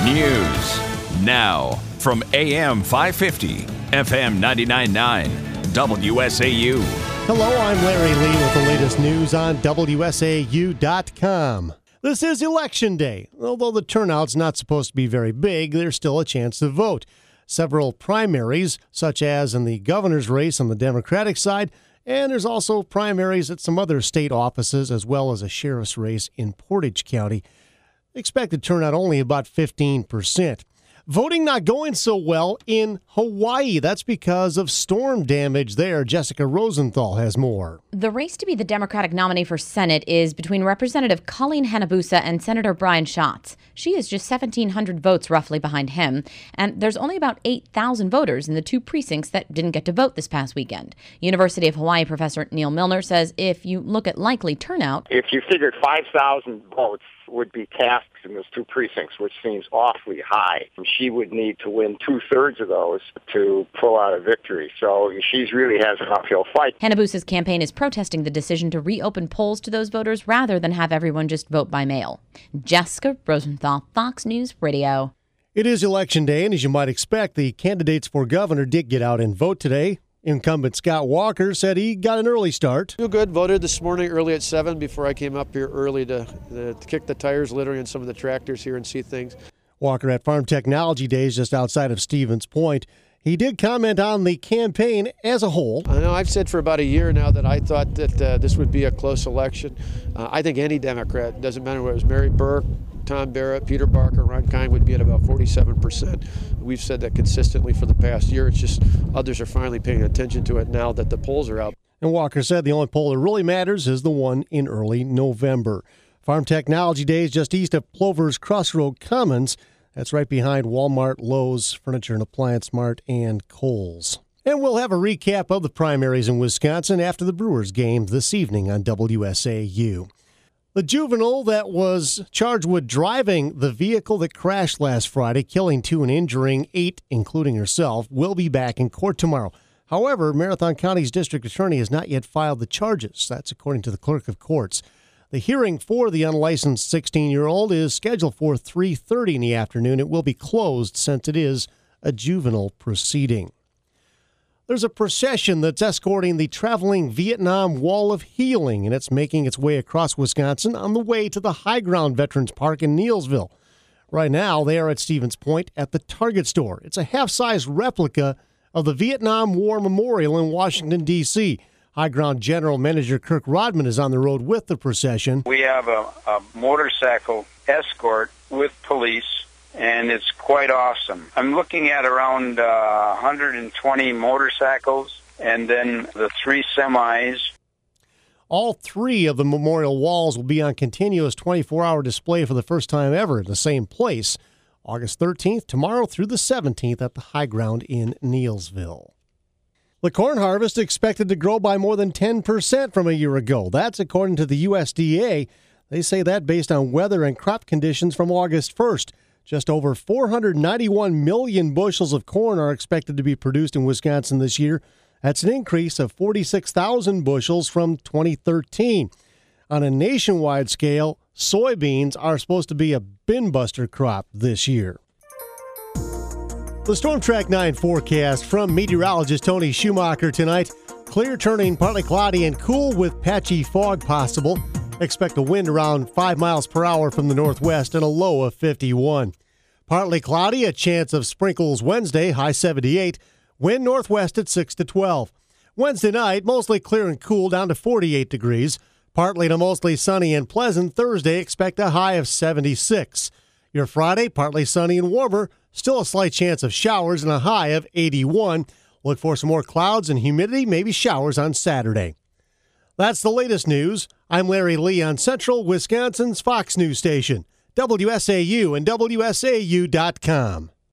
News now from AM 550, FM 99.9, WSAU. Hello, I'm Larry Lee with the latest news on WSAU.com. This is Election Day. Although the turnout's not supposed to be very big, there's still a chance to vote. Several primaries, such as in the governor's race on the Democratic side, and there's also primaries at some other state offices, as well as a sheriff's race in Portage County. Expected turnout only about 15%. Voting not going so well in Hawaii. That's because of storm damage there. Jessica Rosenthal has more. The race to be the Democratic nominee for Senate is between Representative Colleen Hanabusa and Senator Brian Schatz. She is just 1,700 votes roughly behind him, and there's only about 8,000 voters in the two precincts that didn't get to vote this past weekend. University of Hawaii professor Neil Milner says if you look at likely turnout... If you figured 5,000 votes would be cast in those two precincts, which seems awfully high, she would need to win 2/3 of those to pull out a victory. So she really has an uphill fight. Hanabusa's campaign is protesting the decision to reopen polls to those voters rather than have everyone just vote by mail. Jessica Rosenthal, Fox News Radio. It is Election Day, and as you might expect, the candidates for governor did get out and vote today. Incumbent Scott Walker said he got an early start. Feel good. Voted this morning early at 7 before I came up here early to kick the tires literally on some of the tractors here and see things. Walker at Farm Technology Days just outside of Stevens Point. He did comment on the campaign as a whole. I know I've said for about a year now that I thought that this would be a close election. I think any Democrat, doesn't matter whether it was Mary Burke, Tom Barrett, Peter Barker, Ron Kind, would be at about 47%. We've said that consistently for the past year. It's just others are finally paying attention to it now that the polls are out. And Walker said the only poll that really matters is the one in early November. Farm Technology Days just east of Plover's Crossroad Commons. That's right behind Walmart, Lowe's, Furniture and Appliance Mart, and Kohl's. And we'll have a recap of the primaries in Wisconsin after the Brewers game this evening on WSAU. The juvenile that was charged with driving the vehicle that crashed last Friday, killing 2 and injuring 8, including herself, will be back in court tomorrow. However, Marathon County's district attorney has not yet filed the charges. That's according to the clerk of courts. The hearing for the unlicensed 16-year-old is scheduled for 3:30 in the afternoon. It will be closed since it is a juvenile proceeding. There's a procession that's escorting the traveling Vietnam Wall of Healing, and it's making its way across Wisconsin on the way to the High Ground Veterans Park in Neillsville. Right now, they are at Stevens Point at the Target store. It's a half-size replica of the Vietnam War Memorial in Washington, D.C. High Ground General Manager Kirk Rodman is on the road with the procession. We have a motorcycle escort with police, and it's quite awesome. I'm looking at around 120 motorcycles and then the 3 semis. All 3 of the memorial walls will be on continuous 24-hour display for the first time ever in the same place, August 13th, tomorrow through the 17th at the High Ground in Neillsville. The corn harvest expected to grow by more than 10% from a year ago. That's according to the USDA. They say that based on weather and crop conditions from August 1st. Just over 491 million bushels of corn are expected to be produced in Wisconsin this year. That's an increase of 46,000 bushels from 2013. On a nationwide scale, soybeans are supposed to be a bin-buster crop this year. The Storm Track 9 forecast from meteorologist Tony Schumacher tonight. Clear, turning partly cloudy and cool with patchy fog possible. Expect a wind around 5 miles per hour from the northwest and a low of 51. Partly cloudy, a chance of sprinkles Wednesday, high 78. Wind northwest at 6 to 12. Wednesday night, mostly clear and cool, down to 48 degrees. Partly to mostly sunny and pleasant Thursday, expect a high of 76. Your Friday, partly sunny and warmer, still a slight chance of showers and a high of 81. Look for some more clouds and humidity, maybe showers on Saturday. That's the latest news. I'm Larry Lee on Central Wisconsin's Fox News Station, WSAU and WSAU.com.